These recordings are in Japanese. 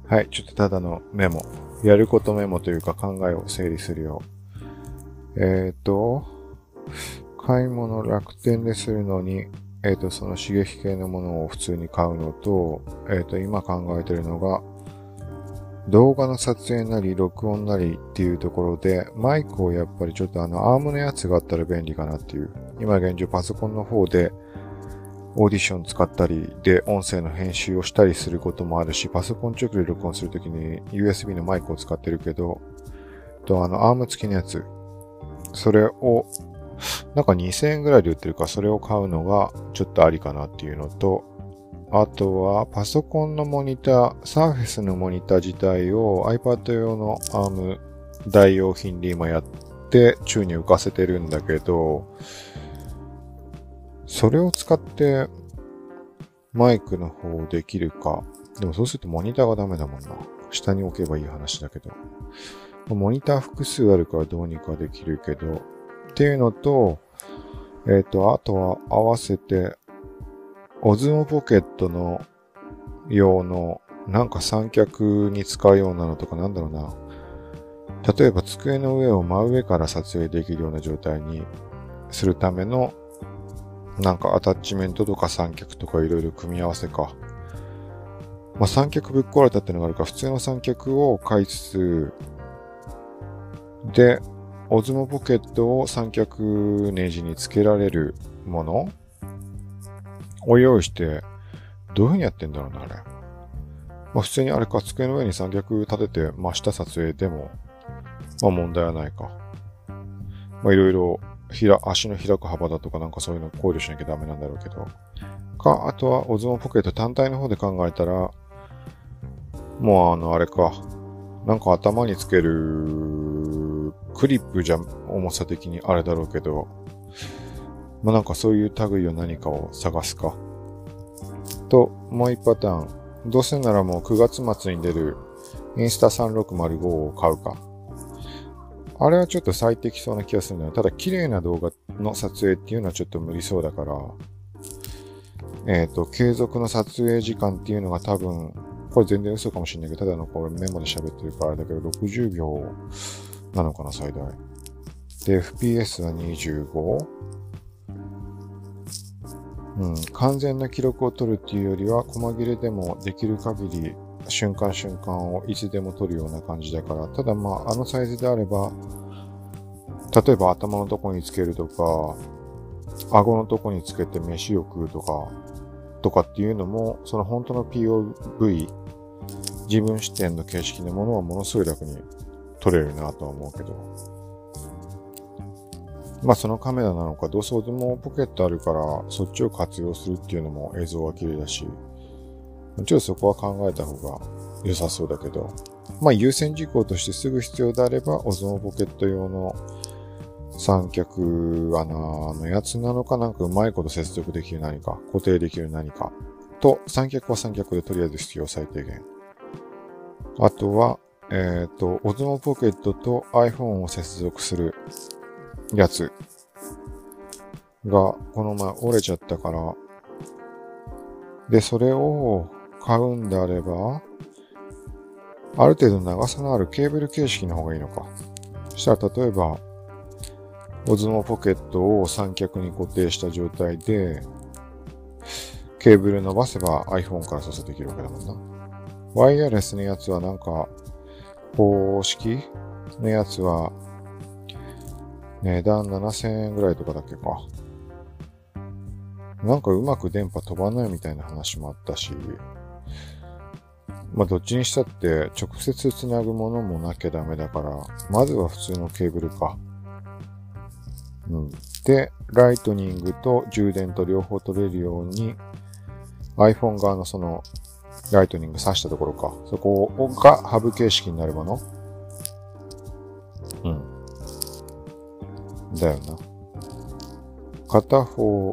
はい、ちょっとただのメモ。やることメモというか考えを整理するよ。買い物楽天でするのに、その刺激系のものを普通に買うのと、今考えてるのが、動画の撮影なり録音なりっていうところで、マイクをやっぱりちょっとアームのやつがあったら便利かなっていう。今現状パソコンの方でオーディション使ったりで音声の編集をしたりすることもあるし、パソコン直で録音するときに USB のマイクを使ってるけど、アーム付きのやつ。それを、なんか2000円ぐらいで売ってるから、それを買うのがちょっとありかなっていうのと、あとはパソコンのモニター、サーフェスのモニター自体を iPad 用のアーム代用品で今やって宙に浮かせてるんだけど、それを使ってマイクの方できるか。でもそうするとモニターがダメだもんな。下に置けばいい話だけど。モニター複数あるからどうにかできるけど。っていうのと、あとは合わせて、オズモポケットの用の、なんか三脚に使うようなのとかなんだろうな。例えば机の上を真上から撮影できるような状態にするための、なんかアタッチメントとか三脚とかいろいろ組み合わせか。まあ、三脚ぶっ壊れたってのがあるから、普通の三脚を買いつつ、で、オズモポケットを三脚ネジにつけられるものを用意して、どういう風にやってんだろうな、あれ。まあ、普通にあれか、机の上に三脚立てて、まあ、した撮影でも、まあ、問題はないか。まあ、いろいろ、足の開く幅だとかなんかそういうのを考慮しなきゃダメなんだろうけど。か、あとは、オズモポケット単体の方で考えたら、もうあれか。なんか頭につけるクリップじゃ重さ的にあれだろうけど、まあ、なんかそういう類を何かを探すか。と、もう一パターン。どうせならもう9月末に出るインスタ3605を買うか。あれはちょっと最適そうな気がするんだよ。ただ綺麗な動画の撮影っていうのはちょっと無理そうだから、継続の撮影時間っていうのが多分、これ全然嘘かもしれないけど、ただのこれメモで喋ってるからあれだけど、60秒なのかな、最大。で、FPS は25？完全な記録を取るっていうよりは、細切れでもできる限り瞬間瞬間をいつでも撮るような感じだから、ただまあ、あのサイズであれば、例えば頭のとこにつけるとか、顎のとこにつけて飯を食うとかっていうのも、その本当の POV、自分視点の形式のものはものすごい楽に撮れるなとは思うけど。まあそのカメラなのか、どうせオズモポケットあるから、そっちを活用するっていうのも映像が綺麗だし、もちろんそこは考えた方が良さそうだけど、まあ優先事項としてすぐ必要であれば、オズモポケット用の三脚穴のやつなのか、なんかうまいこと接続できる何か、固定できる何か。と、三脚は三脚でとりあえず必要最低限。あとは、オズモポケットと iPhone を接続するやつが、この前折れちゃったから、で、それを買うんであれば、ある程度長さのあるケーブル形式の方がいいのか。そしたら例えば、オズモポケットを三脚に固定した状態で、ケーブル伸ばせば iPhone から操作できるわけだもんな。ワイヤレスのやつはなんか、公式のやつは、値段7000円ぐらいとかだっけか。なんかうまく電波飛ばないみたいな話もあったし、まあどっちにしたって直接つなぐものもなきゃダメだから、まずは普通のケーブルか。で、ライトニングと充電と両方取れるように、iPhone 側のその、ライトニング挿したところか。そこがハブ形式になるもの。だよな。片方、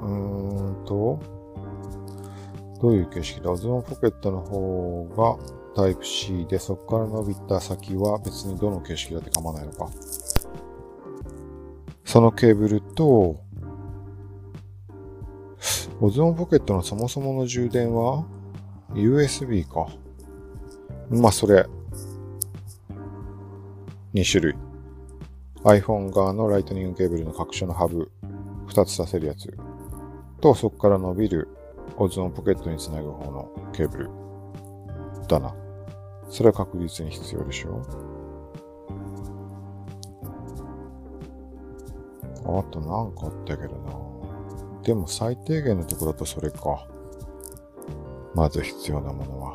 どういう形式だ？オズモポケットの方がタイプ C で、そこから伸びた先は別にどの形式だって構わないのか。そのケーブルと、オズモポケットのそもそもの充電は USB か。 それ、2種類。iPhone 側のライトニングケーブルの各所のハブ、2つさせるやつ。と、そこから伸びる、オズモポケットにつなぐ方のケーブル。だな。それは確実に必要でしょ。あとなんかあったけどな。でも最低限のところだとそれか。まず必要なものは。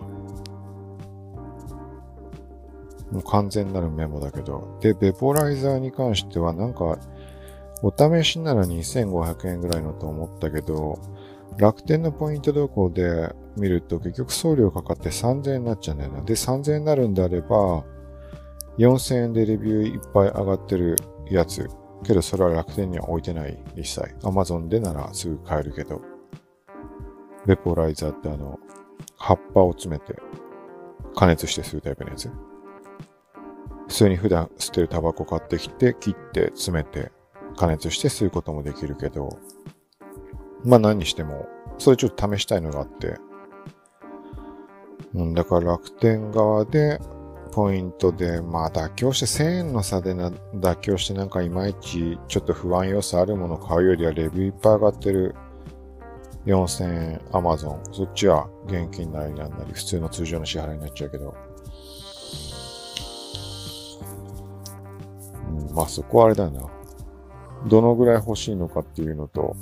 もう完全なるメモだけど。で、ベポライザーに関してはなんか、お試しなら2500円ぐらいのと思ったけど、楽天のポイント動向で見ると結局送料かかって3000円になっちゃうんだよな。で、3000円になるんであれば、4000円でレビューいっぱい上がってるやつ。けどそれは楽天には置いてない、一切。Amazon でならすぐ買えるけど。ベポライザーって葉っぱを詰めて加熱して吸うタイプのやつ。普通に普段吸ってるタバコ買ってきて、切って詰めて加熱して吸うこともできるけど、何にしても、それちょっと試したいのがあって。だから楽天側で、ポイントで、妥協して1000円の差で妥協してなんかいまいちちょっと不安要素あるものを買うよりはレビューいっぱい上がってる4000円 Amazon。そっちは現金なりなんなり普通の通常の支払いになっちゃうけど。そこはあれだよな。どのぐらい欲しいのかっていうのと、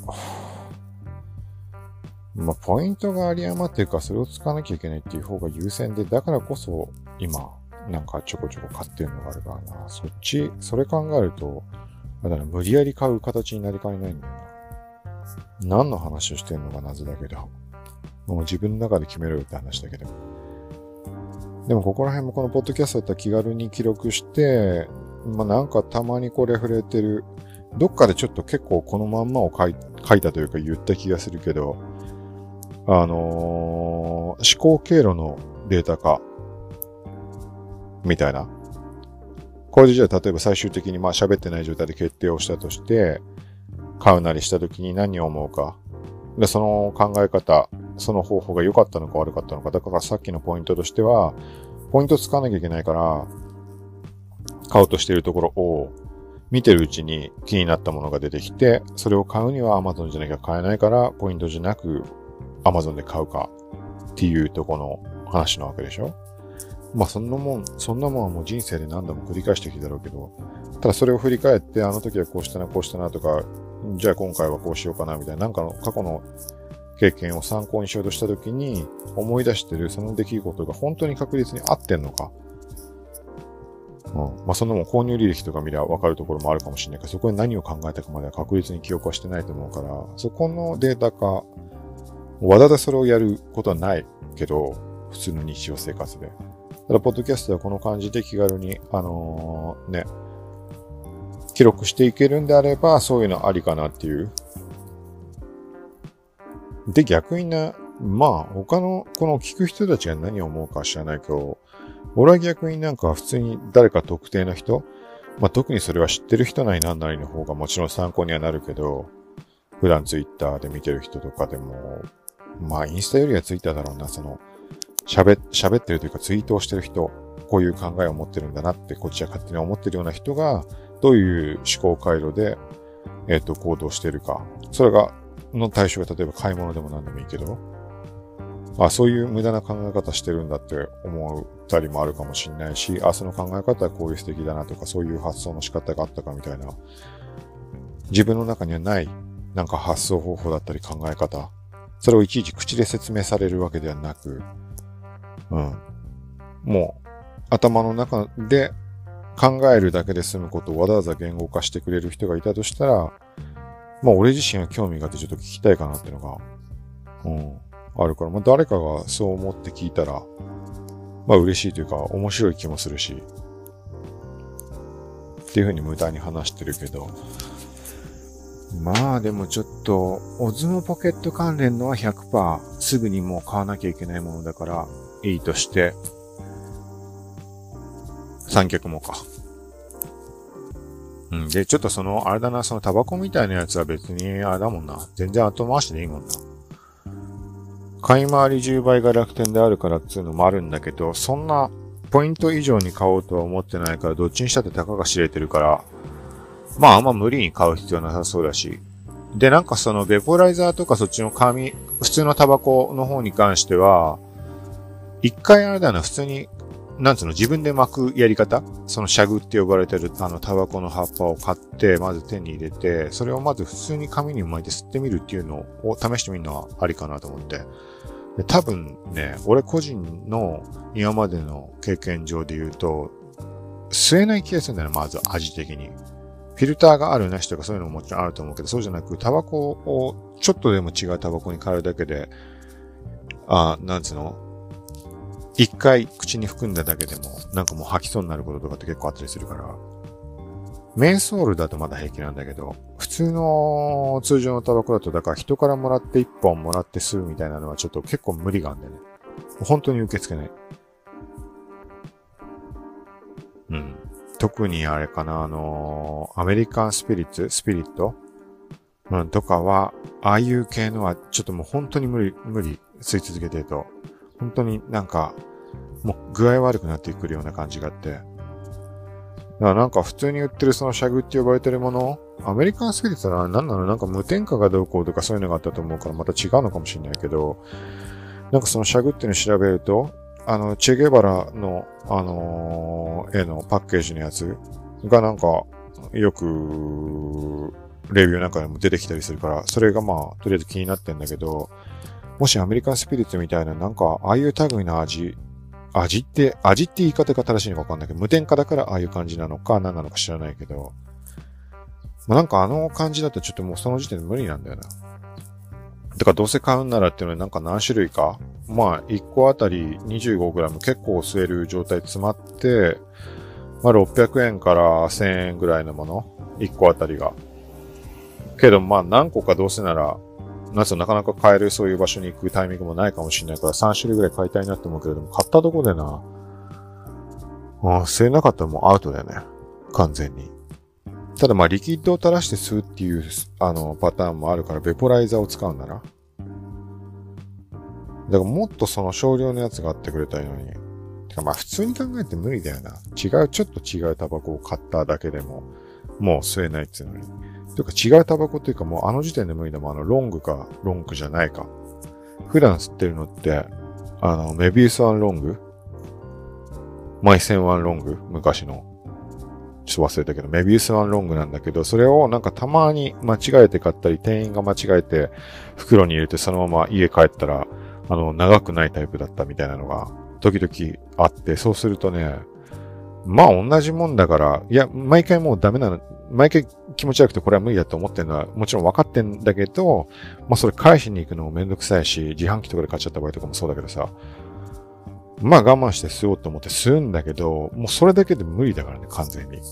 ポイントが有り余ってるからそれを使わなきゃいけないっていう方が優先で、だからこそ今、なんかちょこちょこ買ってるのがあるからな。それ考えると、無理やり買う形になりかねないんだよな。何の話をしてるのか謎だけど。もう自分の中で決めろよって話だけど。でもここら辺もこのポッドキャストだったら気軽に記録して、なんかたまにこれ触れてる。どっかでちょっと結構このまんまを書いたというか言った気がするけど、思考経路のデータ化みたいな。これでじゃあ例えば最終的に喋ってない状態で決定をしたとして、買うなりした時に何を思うか。で、その考え方、その方法が良かったのか悪かったのか。だからさっきのポイントとしては、ポイント使わなきゃいけないから、買おうとしているところを見てるうちに気になったものが出てきて、それを買うには Amazon じゃなきゃ買えないから、ポイントじゃなく Amazon で買うかっていうとこの話なわけでしょ。そんなもんはもう人生で何度も繰り返してきただろうけど、ただそれを振り返って、あの時はこうしたなとか、じゃあ今回はこうしようかなみたいな、なんかの過去の経験を参考にしようとした時に思い出してるその出来事が本当に確実に合ってんのか。そんなもん購入履歴とか見れば分かるところもあるかもしれないけど、そこに何を考えたかまでは確実に記憶はしてないと思うから、そこのデータ化、わざわざそれをやることはないけど、普通の日常生活で。ただ、ポッドキャストはこの感じで気軽に、記録していけるんであれば、そういうのありかなっていう。で、逆にね、他の、この聞く人たちが何を思うか知らないけど、俺は逆になんか普通に誰か特定の人、特にそれは知ってる人なりなんなりの方がもちろん参考にはなるけど、普段ツイッターで見てる人とかでも、インスタよりはツイッターだろうな、喋ってるというかツイートをしてる人、こういう考えを持ってるんだなってこっちは勝手に思ってるような人が、どういう思考回路で、行動してるか。それの対象が例えば買い物でも何でもいいけど、そういう無駄な考え方してるんだって思ったりもあるかもしれないし、その考え方はこういう素敵だなとか、そういう発想の仕方があったかみたいな、自分の中にはない、なんか発想方法だったり考え方、それをいちいち口で説明されるわけではなく、もう頭の中で考えるだけで済むことをわざわざ言語化してくれる人がいたとしたら、俺自身は興味があってちょっと聞きたいかなっていうのが、あるから、誰かがそう思って聞いたら、嬉しいというか面白い気もするし、っていう風に無駄に話してるけど、でもちょっと、オズモポケット関連のは 100% すぐにもう買わなきゃいけないものだから、いいとして、三脚もか。で、ちょっとあれだな、タバコみたいなやつは別に、あれだもんな。全然後回しでいいもんな。買い回り10倍が楽天であるからっていうのもあるんだけど、そんなポイント以上に買おうとは思ってないから、どっちにしたってたかが知れてるから、まああんま無理に買う必要なさそうだし。で、なんかそのベポライザーとかそっちの普通のタバコの方に関しては、一回あれだな、普通に、なんつうの、自分で巻くやり方、そのシャグって呼ばれてるタバコの葉っぱを買って、まず手に入れて、それをまず普通に紙に巻いて吸ってみるっていうのを試してみるのはありかなと思って。で、多分ね、俺個人の今までの経験上で言うと、吸えない気がするんだよね、まず味的に。フィルターがあるなしとかそういうのももちろんあると思うけど、そうじゃなく、タバコをちょっとでも違うタバコに変えるだけで、なんつうの、一回口に含んだだけでも、なんかもう吐きそうになることとかって結構あったりするから、メンソールだとまだ平気なんだけど、普通の通常のタバコだと、だから人からもらって一本もらって吸うみたいなのはちょっと結構無理があるんだよね。本当に受け付けない。うん。特にあれかな、アメリカンスピリットとかは、ああいう系のはちょっともう本当に無理、吸い続けてると、本当になんか、もう具合悪くなってくるような感じがあって。だからなんか普通に売ってるそのシャグって呼ばれてるもの、アメリカンスピリッツは何なの、なんか無添加がどうこうとかそういうのがあったと思うからまた違うのかもしれないけど、なんかそのシャグっていうのを調べると、チェゲバラの、絵のパッケージのやつがなんか、よく、レビューなんかでも出てきたりするから、それがまあ、とりあえず気になってんだけど、もしアメリカンスピリッツみたいな、なんか、ああいう類の味って言い方が正しいのかわかんないけど、無添加だからああいう感じなのか、何なのか知らないけど、まあ、なんかあの感じだとちょっともうその時点で無理なんだよな。だからどうせ買うんならっていうのはなんか何種類か、まあ1個あたり 25g 結構吸える状態詰まって、まあ600円から1000円ぐらいのもの、1個あたりが。けどまあ何個かどうせなら、なかなか買えるそういう場所に行くタイミングもないかもしれないから3種類ぐらい買いたいなって思うけれども、買ったとこでな、吸えなかったらもうアウトだよね。完全に。ただまあリキッドを垂らして吸うっていうパターンもあるからベポライザーを使うんだな。だからもっとその少量のやつがあってくれたらいいのに。てかまあ普通に考えて無理だよな。ちょっと違うタバコを買っただけでももう吸えないっていうのに。というか違うタバコっていうかもう時点で無理だもん。ロングじゃないか。普段吸ってるのって、メビウスワンロングマイセンワンロング昔の。ちょっと忘れたけど、メビウスワンロングなんだけど、それをなんかたまに間違えて買ったり、店員が間違えて袋に入れてそのまま家帰ったら、長くないタイプだったみたいなのが時々あって、そうするとね、まあ同じもんだから、いや、毎回もうダメなの、毎回気持ち悪くてこれは無理だと思ってるのはもちろん分かってんだけど、まあそれ返しに行くのもめんどくさいし、自販機とかで買っちゃった場合とかもそうだけどさ、まあ我慢して吸おうと思って吸うんだけど、もうそれだけで無理だからね、完全に。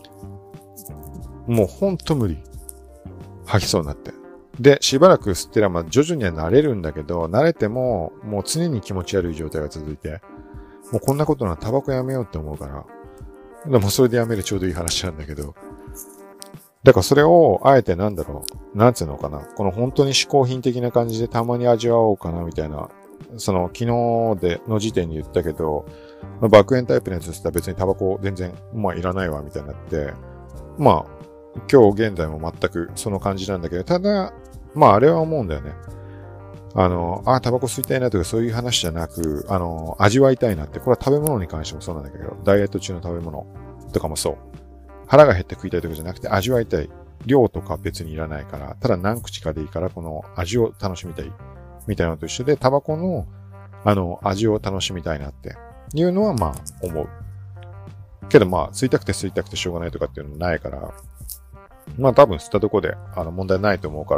もうほんと無理。吐きそうになって。で、しばらく吸ってら、まあ徐々には慣れるんだけど、慣れても、もう常に気持ち悪い状態が続いて、もうこんなことならタバコやめようって思うから、でもそれでやめるちょうどいい話なんだけど、だからそれを、あえてなんつうのかな、この本当に嗜好品的な感じでたまに味わおうかなみたいな、昨日の時点に言ったけど、爆炎タイプのやつしたら別にタバコ全然、まあいらないわみたいになって、まあ、今日現在も全くその感じなんだけど、ただ、まああれは思うんだよね。タバコ吸いたいなとかそういう話じゃなく、味わいたいなって、これは食べ物に関してもそうなんだけど、ダイエット中の食べ物とかもそう。腹が減って食いたいとかじゃなくて味わいたい。量とか別にいらないから、ただ何口かでいいから、この味を楽しみたい。みたいなのと一緒で、タバコの、味を楽しみたいなっていうのはまあ思う。けどまあ、吸いたくてしょうがないとかっていうのないから、まあ多分吸ったとこで、問題ないと思うから、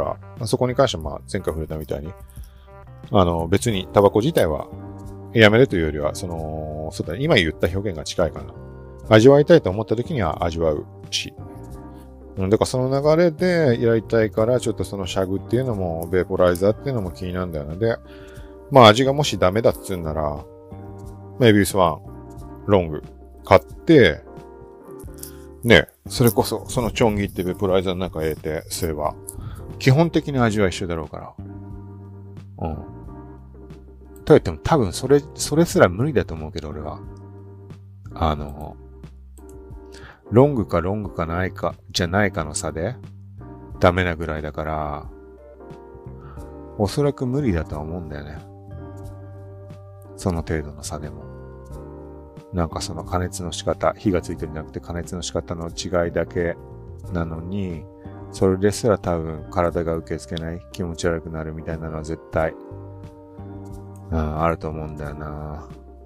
そこに関してはまあ前回触れたみたいに、別にタバコ自体はやめるというよりは、そうだね、今言った表現が近いかな。味わいたいと思った時には味わうし。だからその流れでやりたいから、ちょっとそのシャグっていうのも、ベーポライザーっていうのも気になるんだよね。で、まあ味がもしダメだっつうんなら、メビウスワン、ロング、買って、ね、それこそ、そのチョンギってベーポライザーの中入れてすれば、基本的に味は一緒だろうから。と言っても多分それすら無理だと思うけど、俺は。 ロングかないか、じゃないかの差で、ダメなぐらいだから、おそらく無理だとは思うんだよね。その程度の差でも。なんかその加熱の仕方、火がついてるんじゃなくて加熱の仕方の違いだけなのに、それですら多分体が受け付けない、気持ち悪くなるみたいなのは絶対、あると思うんだよな。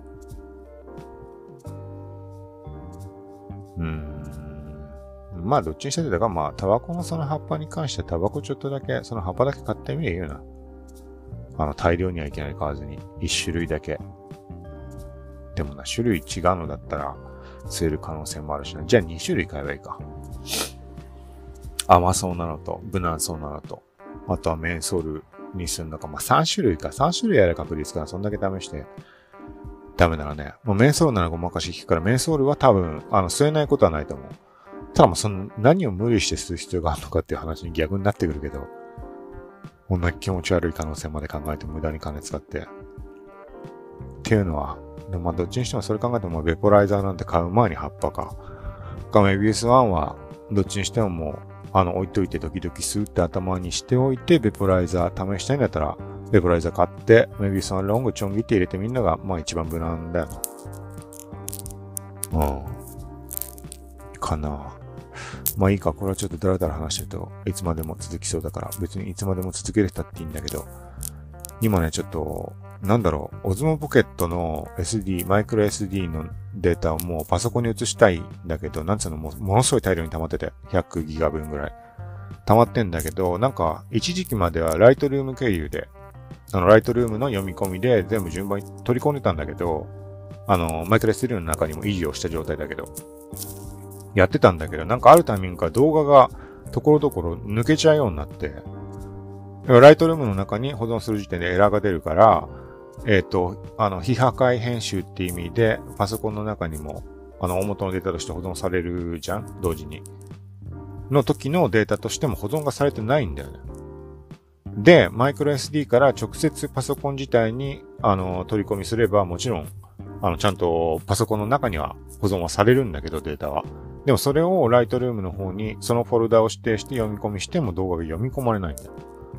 まあどっちにしてもだからまあタバコのその葉っぱに関してタバコちょっとだけ、その葉っぱだけ買ってみればいいよな。大量にはいきなり買わずに、一種類だけ。でもな、種類違うのだったら、吸える可能性もあるしな。じゃあ2種類買えばいいか。甘そうなのと、無難そうなのと、あとはメンソールにするのか。まあ3種類か。3種類やれ確率かな。そんだけ試して。ダメならね。もうメンソールならごまかし聞くから、メンソールは多分、吸えないことはないと思う。ただその、何を無理して吸う必要があるのかっていう話に逆になってくるけど、こんな気持ち悪い可能性まで考えて無駄に金使って。っていうのは、でもどっちにしてもそれ考えてもベポライザーなんて買う前に葉っぱか。メビウス1は、どっちにしてももう、置いといて時々吸って頭にしておいて、ベポライザー試したいんだったら、ベポライザー買って、メビウス1ロングちょん切って入れてみんなが、まあ一番無難だよな。かな。まあいいか、これはちょっとダラダラ話してるといつまでも続きそうだから、別にいつまでも続けれたっていいんだけど、今ね、ちょっと、オズモポケットの SD、マイクロ SD のデータをもうパソコンに移したいんだけど、ものすごい大量に溜まってて、100ギガ分ぐらい。溜まってんだけど、一時期まではライトルーム経由で、ライトルームの読み込みで全部順番に取り込んでたんだけど、マイクロ SD の中にも維持をした状態だけど、やってたんだけど、あるタイミングから動画がところどころ抜けちゃうようになって、ライトルームの中に保存する時点でエラーが出るから、非破壊編集っていう意味で、パソコンの中にも、大元のデータとして保存されるじゃん同時に。の時のデータとしても保存がされてないんだよね。で、マイクロ SD から直接パソコン自体に、取り込みすれば、もちろん、ちゃんとパソコンの中には保存はされるんだけど、データは。でもそれをライトルームの方に、そのフォルダを指定して読み込みしても動画が読み込まれないんだよ。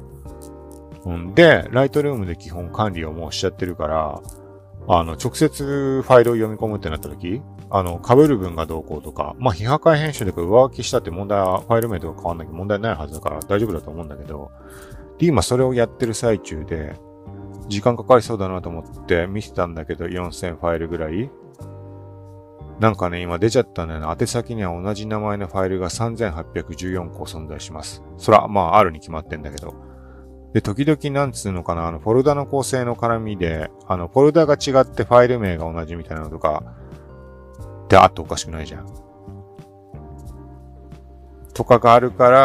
で、ライトルームで基本管理をもうしちゃってるから、直接ファイルを読み込むってなった時、被る分がどうこうとか、まあ、非破壊編集で上書きしたって問題は、ファイル名とか変わんなきゃ問題ないはずだから大丈夫だと思うんだけど、で、今それをやってる最中で、時間かかりそうだなと思って見てたんだけど、4000ファイルぐらい。今出ちゃったんだよな。宛先には同じ名前のファイルが3814個存在します。そら、まあ、あるに決まってんだけど。で、時々フォルダの構成の絡みで、フォルダが違ってファイル名が同じみたいなのとか、ってあっておかしくないじゃん。とかがあるから、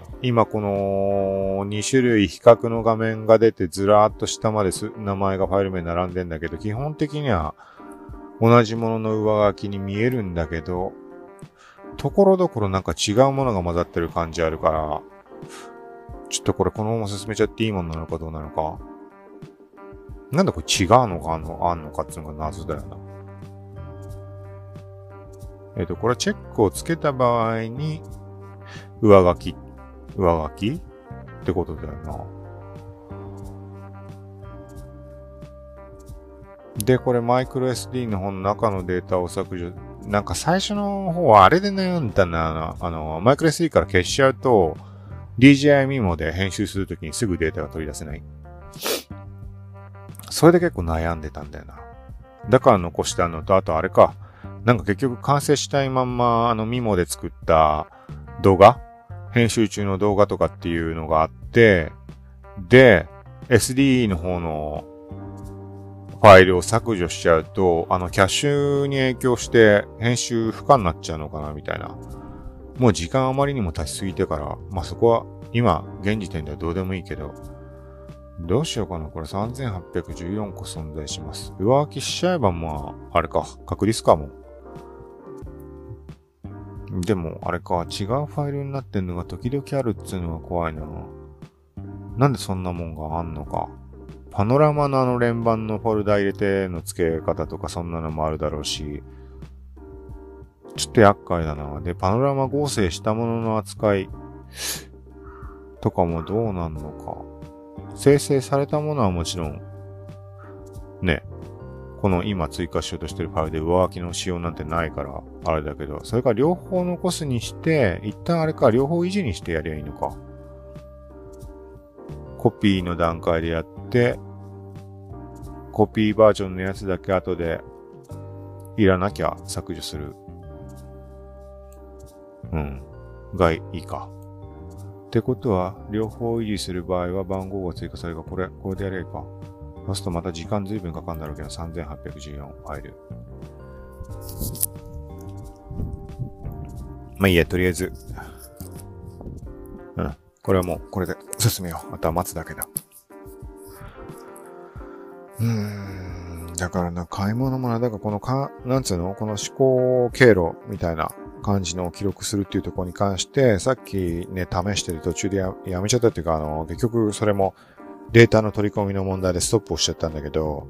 今この2種類比較の画面が出てずらーっと下まで名前がファイル名並んでんだけど、基本的には同じものの上書きに見えるんだけど、ところどころ違うものが混ざってる感じあるから、ちょっとこれこのまま進めちゃっていいものなのかどうなのか。なんでこれ違うのかあんのかっていうのが謎だよな。これチェックをつけた場合に、上書きってことだよな。で、これマイクロ SD の方の中のデータを削除。最初の方はあれで悩んだな。マイクロ SD から消しちゃうと、DJI Mimo で編集するときにすぐデータが取り出せない。それで結構悩んでたんだよな。だから残したのと、あとあれか。結局完成したいまんま、Mimo で作った動画編集中の動画とかっていうのがあって、で、SD の方のファイルを削除しちゃうと、キャッシュに影響して編集不可になっちゃうのかな、みたいな。もう時間あまりにも経ちすぎてから、まあ、そこは今、現時点ではどうでもいいけど、どうしようかな。これ3814個存在します。上書きしちゃえばまあ、あれか、確率かも。でも、あれか、違うファイルになってんのが時々あるっつうのが怖いな。なんでそんなもんがあんのか。パノラマの連番のフォルダ入れての付け方とかそんなのもあるだろうし、 ちょっと厄介だな。で、パノラマ合成したものの扱いとかもどうなんのか。生成されたものはもちろん、ね、この今追加しようとしてるファイルで上書きの仕様なんてないから、あれだけど、それから両方残すにして、一旦あれか、両方維持にしてやりゃいいのか。コピーの段階でやって、コピーバージョンのやつだけ後で、いらなきゃ削除する。がいいか。ってことは、両方維持する場合は番号が追加されるか、これでやればいいか。そうするとまた時間随分かかるんだろうけど、3814ファイル。まあいいや、とりあえず。これはもう、これで進めよう。あとは待つだけだ。だからな、買い物もな、だからこのなんつうのこの思考経路みたいな感じのを記録するっていうところに関して、さっきね、試してる途中でやめちゃったっていうか、結局それもデータの取り込みの問題でストップをしちゃったんだけど、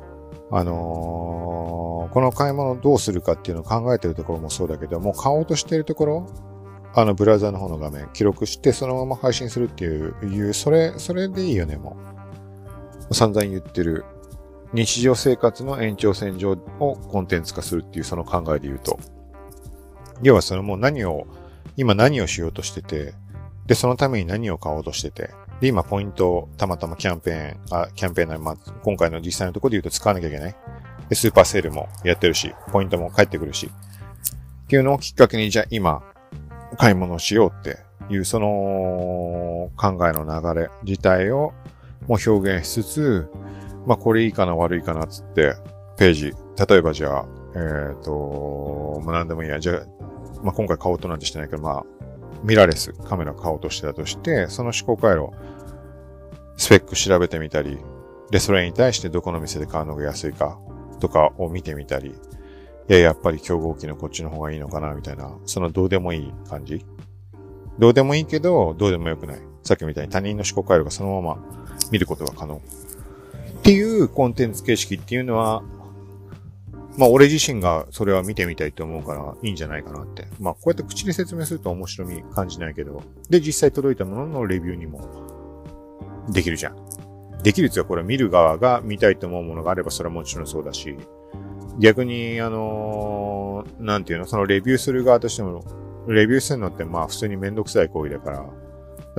この買い物どうするかっていうのを考えてるところもそうだけど、もう買おうとしてるところ、ブラウザーの方の画面記録してそのまま配信するっていう、それでいいよね、もう。散々言ってる。日常生活の延長線上をコンテンツ化するっていうその考えで言うと。要はそのもう今何をしようとしてて、で、そのために何を買おうとしてて、で、今ポイントをたまたまキャンペーンな、今回の実際のところで言うと使わなきゃいけない。で、スーパーセールもやってるし、ポイントも返ってくるし。っていうのをきっかけに、じゃあ今、買い物をしようっていうその考えの流れ自体をもう表現しつつ、これいいかな悪いかなっつって、ページ、例えばじゃあ、何でもいいや。じゃあ、今回買おうとなんてしてないけど、ミラーレスカメラ買おうとしてたとして、その思考回路、スペック調べてみたり、で、それに対してどこの店で買うのが安いかとかを見てみたり、やっぱり競合機のこっちの方がいいのかな、みたいな、そのどうでもいい感じ。どうでもいいけど、どうでもよくない。さっきみたいに他人の思考回路がそのまま見ることが可能。っていうコンテンツ形式っていうのは、俺自身がそれは見てみたいと思うからいいんじゃないかなって。こうやって口で説明すると面白み感じないけど、で、実際届いたもののレビューにもできるじゃん。できるっていうか、これ見る側が見たいと思うものがあればそれはもちろんそうだし、逆に、なんていうの、そのレビューする側としても、レビューするのって普通にめんどくさい行為だから、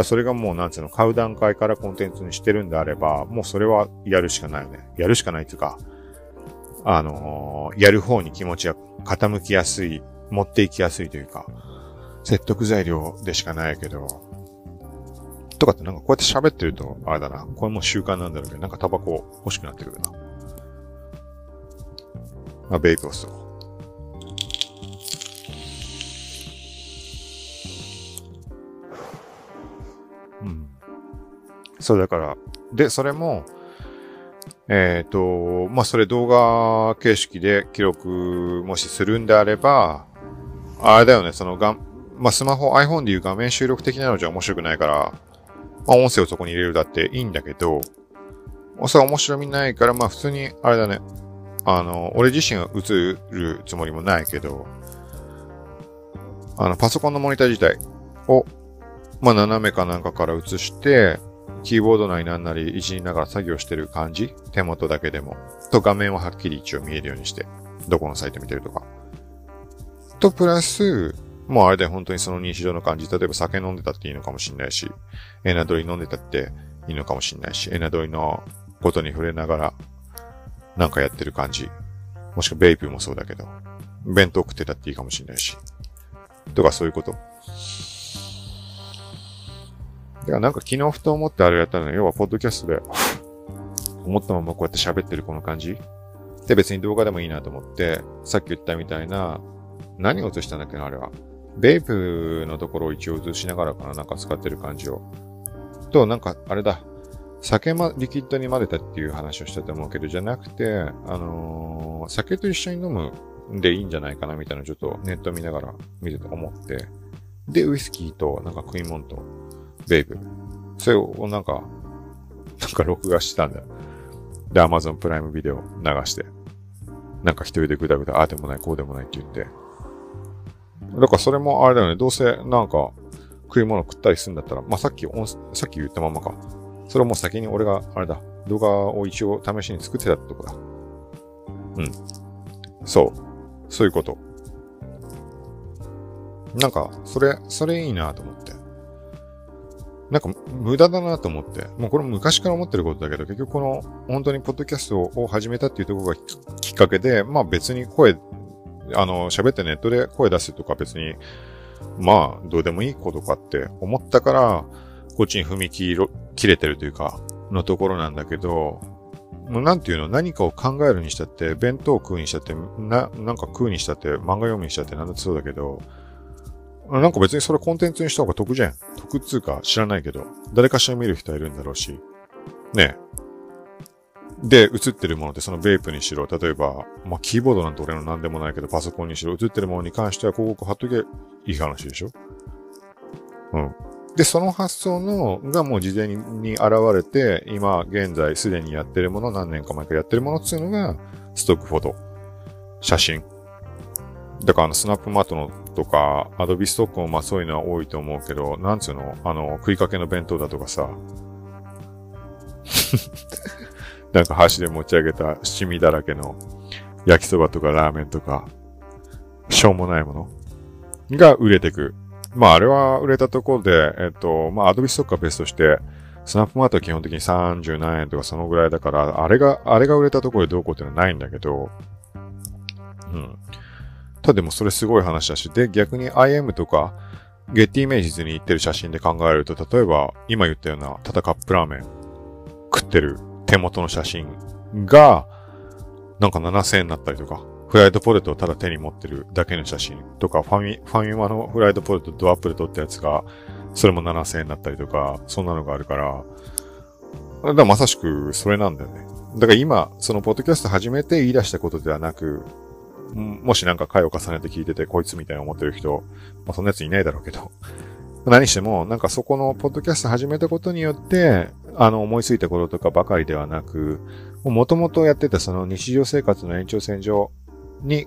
それがもうなんつうの、買う段階からコンテンツにしてるんであれば、もうそれはやるしかないよね。やるしかないっていうか、やる方に気持ちが傾きやすい、持っていきやすいというか、説得材料でしかないけど、とかってなんかこうやって喋ってると、あれだな、これもう習慣なんだろうけど、なんかタバコ欲しくなってくるな。ベイプを吸おう。そうだから、で、それも、それ動画形式で記録もしするんであれば、あれだよね、スマホ、iPhone でいう画面収録的なのじゃ面白くないから、音声をそこに入れるだっていいんだけど、それは面白みないから、普通に、あれだね、俺自身は映るつもりもないけど、パソコンのモニター自体を、斜めかなんかから映して、キーボード内なんなりいじりながら作業してる感じ、手元だけでも。と画面をはっきり一応見えるようにして。どこのサイト見てるとか。と、プラス、もうあれで本当にその日常の感じ。例えば酒飲んでたっていいのかもしれないし、エナドリ飲んでたっていいのかもしれないし、エナドリのことに触れながらなんかやってる感じ。もしくはベイプもそうだけど、弁当食ってたっていいかもしれないし。とかそういうこと。だからなんか昨日ふと思ってあれやったのよ。要はポッドキャストで思ったままこうやって喋ってるこの感じで別に動画でもいいなと思って、さっき言ったみたいな、何を映したんだっけな、あれは。ベイプのところを一応映しながらかな、なんか使ってる感じを。と、なんかあれだ。リキッドに混ぜたっていう話をしたと思うけど、じゃなくて、酒と一緒に飲むんでいいんじゃないかなみたいなのちょっとネット見ながら見てて思って。で、ウイスキーとなんか食い物とベイプ。それをなんか録画したんだよ。で、Amazon プライムビデオ流して。なんか一人でグダグダ、ああでもない、こうでもないって言って。 だからそれもあれだよね。どうせなんか食い物食ったりするんだったら、まあさっき言ったままか。それはもう先に俺があれだ。動画を一応試しに作ってたってとこだ。うん。そういうこと。なんか、それいいなと思って。なんか、無駄だなと思って。もうこれ昔から思ってることだけど、結局この、本当にポッドキャストを始めたっていうところがきっかけで、まあ別に喋ってネットで声出すとか別に、まあ、どうでもいいことかって思ったから、こっちに踏み切れてるというか、のところなんだけど、もうなんていうの、何かを考えるにしたって、弁当を食うにしたって、なんか食うにしたって、漫画読むにしたってなんだってそうだけど、なんか別にそれコンテンツにした方が得じゃん。得っつうか知らないけど、誰かしら見る人はいるんだろうし。ねえ。で、映ってるものってそのベープにしろ、例えば、まあキーボードなんて俺の何でもないけど、パソコンにしろ、映ってるものに関しては広告貼っとけいい話でしょ？うん。で、その発想がもう事前に現れて、今現在すでにやってるもの、何年か前からやってるものっていうのが、ストックフォト。写真。だからスナップマットのとか、アドビストックもまあそういうのは多いと思うけど、なんつうの食いかけの弁当だとかさ、なんか箸で持ち上げた七味だらけの焼きそばとかラーメンとか、しょうもないものが売れてく。まああれは売れたところで、まあアドビストックはベストして、スナップマットは基本的に30何円とかそのぐらいだから、あれが売れたところでどうこうっていうのはないんだけど、うん。ただでもそれすごい話だし、で、逆に IM とか、ゲッティイメージズに行ってる写真で考えると、例えば、今言ったような、ただカップラーメン食ってる手元の写真が、なんか7000円になったりとか、フライドポテトをただ手に持ってるだけの写真とか、ファミマのフライドポテトドアップで撮ったやつが、それも7000円になったりとか、そんなのがあるから、だからまさしくそれなんだよね。だから今、そのポッドキャスト始めて言い出したことではなく、もしなんか回を重ねて聞いてて、こいつみたいな思ってる人、まあそんなやついないだろうけど。何しても、なんかそこのポッドキャスト始めたことによって、思いついたこととかばかりではなく、もともとやってたその日常生活の延長線上に、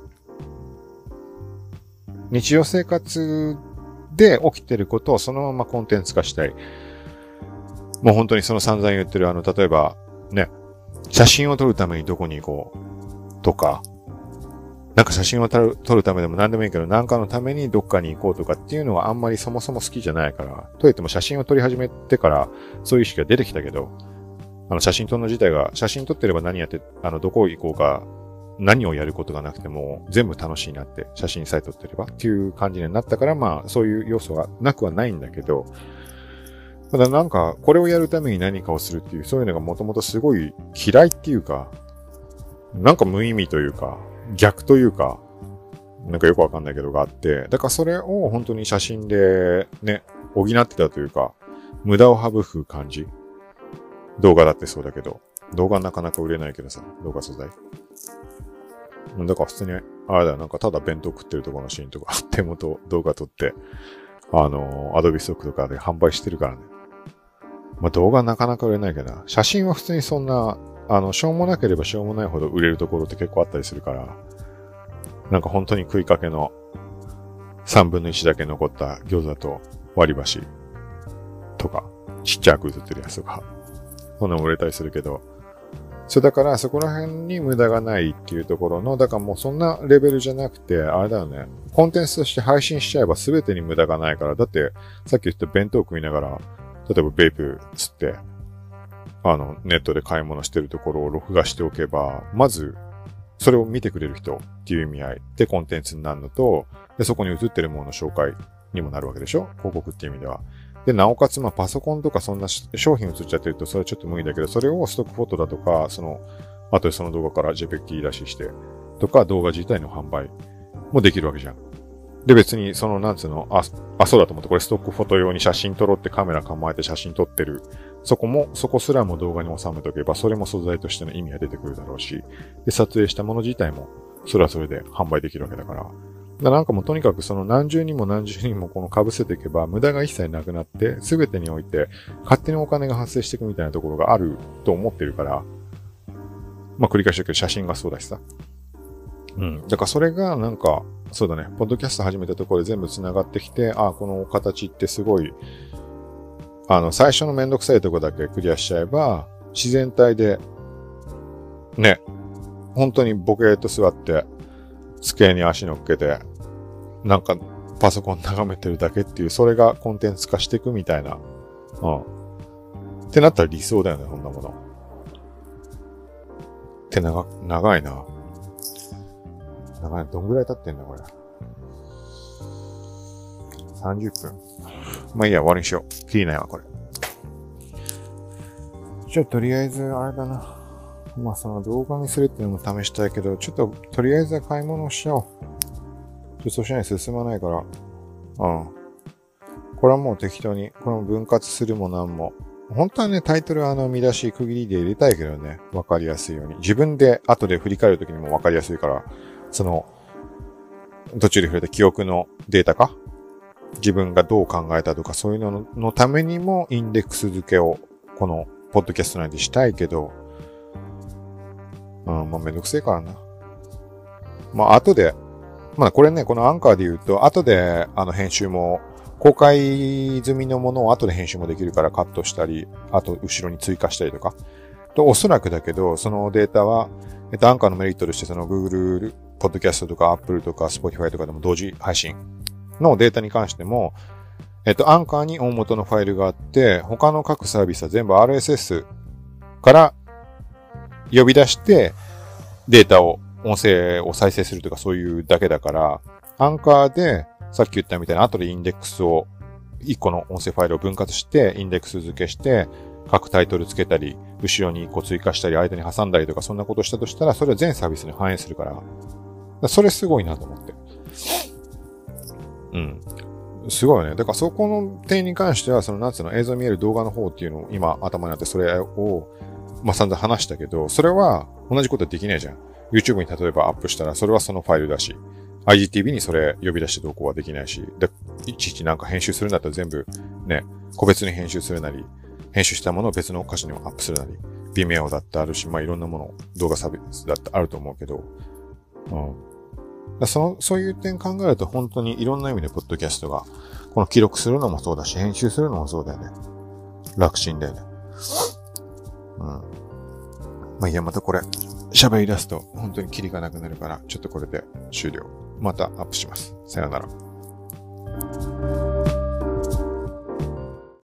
日常生活で起きてることをそのままコンテンツ化したい。もう本当にその散々言ってる例えば、ね、写真を撮るためにどこに行こうとか、なんか写真を撮るためでも何でもいいけど、なんかのためにどっかに行こうとかっていうのはあんまりそもそも好きじゃないから、といっても写真を撮り始めてからそういう意識が出てきたけど、写真撮るの自体が、写真撮ってれば何やって、どこ行こうか、何をやることがなくても全部楽しいなって写真さえ撮ってればっていう感じになったから、まあそういう要素がなくはないんだけど、ただなんかこれをやるために何かをするっていう、そういうのがもともとすごい嫌いっていうか、なんか無意味というか、逆というか、なんかよくわかんないけどがあって、だからそれを本当に写真でね、補ってたというか、無駄を省く感じ。動画だってそうだけど、動画なかなか売れないけどさ、動画素材。だから普通に、あれだよ、なんかただ弁当食ってるところのシーンとか、手元動画撮って、アドビストックとかで販売してるからね。まあ動画なかなか売れないけどな。写真は普通にそんな、しょうもなければしょうもないほど売れるところって結構あったりするから、なんか本当に食いかけの3分の1だけ残った餃子と割り箸とか、ちっちゃく映ってるやつとか、そんなの売れたりするけど、そうだからそこら辺に無駄がないっていうところの、だからもうそんなレベルじゃなくて、あれだよね、コンテンツとして配信しちゃえば全てに無駄がないから、だってさっき言った弁当食いながら、例えばベープ吸って、ネットで買い物してるところを録画しておけば、まず、それを見てくれる人っていう意味合いでコンテンツになるのと、で、そこに映ってるものの紹介にもなるわけでしょ？広告っていう意味では。で、なおかつ、まあ、パソコンとかそんな商品映っちゃってると、それはちょっと無理だけど、それをストックフォトだとか、あとでその動画から JPEG 出しして、とか、動画自体の販売もできるわけじゃん。で、別に、なんつうの、そうだと思って、これストックフォト用に写真撮ろうってカメラ構えて写真撮ってる。そこすらも動画に収めとけば、それも素材としての意味が出てくるだろうし、で、撮影したもの自体も、それはそれで販売できるわけだから。なんかもうとにかく何重にも何重にもこの被せていけば、無駄が一切なくなって、すべてにおいて、勝手にお金が発生していくみたいなところがあると思ってるから、まあ繰り返しだけど写真がそうだしさ。うん。だからそれがなんか、 そうだね、ポッドキャスト始めたところで全部繋がってきて、この形ってすごい、最初のめんどくさいとこだけクリアしちゃえば、自然体で、ね、本当にボケーっと座って、机に足乗っけて、なんかパソコン眺めてるだけっていう、それがコンテンツ化していくみたいな。ってなったら理想だよね、こんなもの。って長いな。長い。どんぐらい経ってんだ、これ。30分。まあいいや、終わりにしよう。きりないわ、これ。とりあえず、あれだな。まあその動画にするっていうのも試したいけど、とりあえず買い物をしちゃおう。そうしないと進まないから。これはもう適当に、この分割するもなんも。本当はね、タイトル見出し区切りで入れたいけどね。わかりやすいように。自分で後で振り返るときにもわかりやすいから、途中で触れた記憶のデータか自分がどう考えたとかそういうののためにもインデックス付けをこのポッドキャスト内でしたいけど、まあめんどくせえからな。まあ後で、まあこれね、このアンカーで言うと、後で編集も、公開済みのものを後で編集もできるからカットしたり、あと後ろに追加したりとか。おそらくだけど、そのデータは、アンカーのメリットとしてGoogle ポッドキャストとか Apple とか Spotify とかでも同時配信のデータに関しても、アンカーに大元のファイルがあって、他の各サービスは全部 RSS から呼び出してデータを、音声を再生するとかそういうだけだから、アンカーでさっき言ったみたいな後でインデックスを、1個の音声ファイルを分割して、インデックス付けして、各タイトル付けたり、後ろに1個追加したり、間に挟んだりとか、そんなことしたとしたら、それは全サービスに反映するから、それすごいなと思って。すごいよね。だからそこの点に関しては、映像見える動画の方っていうのを今頭にあって、それを、散々話したけど、それは同じことはできないじゃん。YouTube に例えばアップしたら、それはそのファイルだし、IGTV にそれ呼び出して投稿はできないし、で、いちいちなんか編集するんだったら全部ね、個別に編集するなり、編集したものを別の箇所にもアップするなり、Vimeo だってあるし、いろんなもの、動画サービスだってあると思うけど、そういう点考えると本当にいろんな意味でポッドキャストが、この記録するのもそうだし、編集するのもそうだよね。楽ちんだよね。いや、またこれ、喋り出すと本当にキリがなくなるから、ちょっとこれで終了。またアップします。さよなら。